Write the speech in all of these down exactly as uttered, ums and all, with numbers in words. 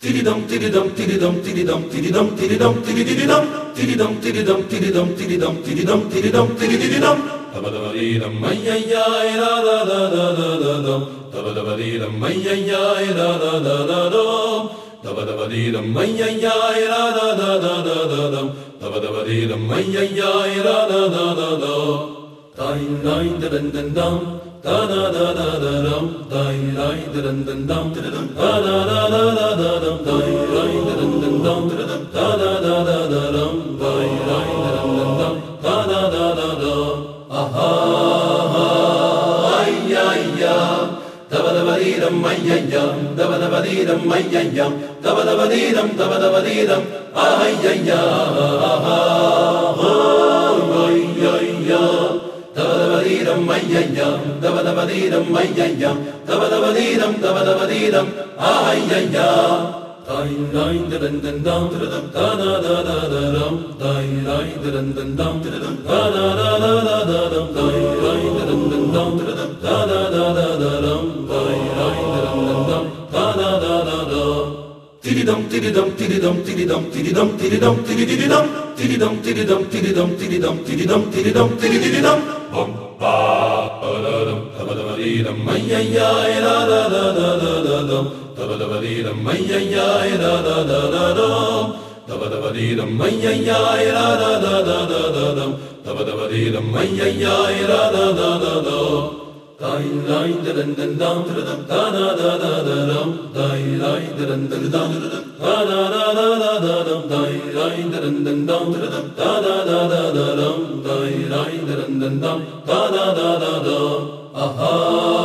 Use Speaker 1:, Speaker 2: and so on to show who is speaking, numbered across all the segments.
Speaker 1: Tididum tididum tididum tididum tididum tididum tidididum tididum tididum tididum tididum tididum tididum tidididum tabadabadidum mayya la la la la la la la tabadabadidum mayya la la la la la tabadabadidum mayya la la la la la la tabadabadidum mayya la la la la la dai dai dan dan dam da da da da da dum dai dai dan dan dum da da da da da da dum dai dai dan dan dum da da da da da dum dai dai dan dan dum da da da da da aha ay ay ya dabadabadidum mayyam dabadabadidum mayyam dabadabadidum dabadabadidum ay ay ya aha ay ay ya dabadabadidum mayyam dabadabadidum mayyam dabadabadidum dabadabadidum ay ay ya dai dai dan dan dum da da da da da dum dai dai dan dan dum da da da da da da dum dai dai dan dan dum da da da da da dum dai dai dan dan dum da da da da da tididum tididum tididum tididum tididum tididum tidididum tididum tididum tididum tididum tididum tididum tidididum bum ba da-da-dum tabadabadidum mayya la la la la la la dum tabadabadidum mayya la la la la dum tabadabadidum mayya la la la la la la dum tabadabadidum mayya la la la la la dai dai dan dan dum da da da da da dum dai dai dan dan dum da da da da da da dum dai dai dan dan dum da da da da da dum dai dai dan dan dum da da da da da aha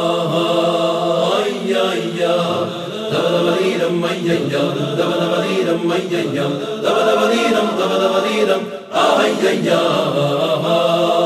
Speaker 1: ay ay ya dabadabadidum mayyam dabadabadidum mayyam dabadabadidum dabadabadidum ay ay ya aha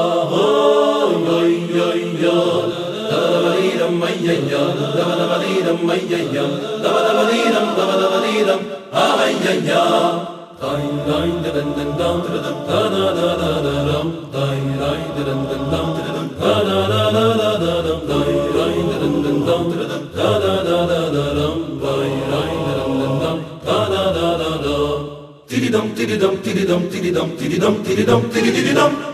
Speaker 1: ay ay ya dabadabadidum mayyam dabadabadidum mayyam dabadabadidum dabadabadidum ay ay ya dai dai dan dan dum da da da da da dum dai dai dan dan dum da da da da da da dum dai dai dan dan dum da da da da da dum dai dai dan dan dum da da da da da tididum tididum tididum tididum tididum tididum tidididum